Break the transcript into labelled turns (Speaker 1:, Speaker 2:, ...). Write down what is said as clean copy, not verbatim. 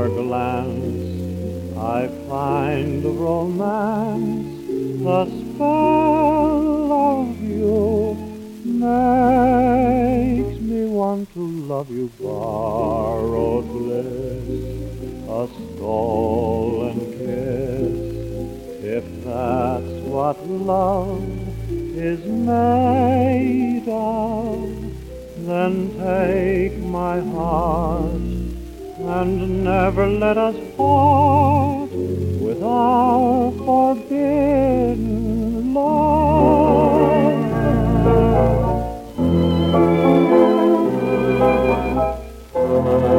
Speaker 1: your glance I find romance. The spell of you makes me want to love you. Borrowed bliss, a stolen kiss. If that's what love is made of, then take my heart and never let us part with our forbidden love.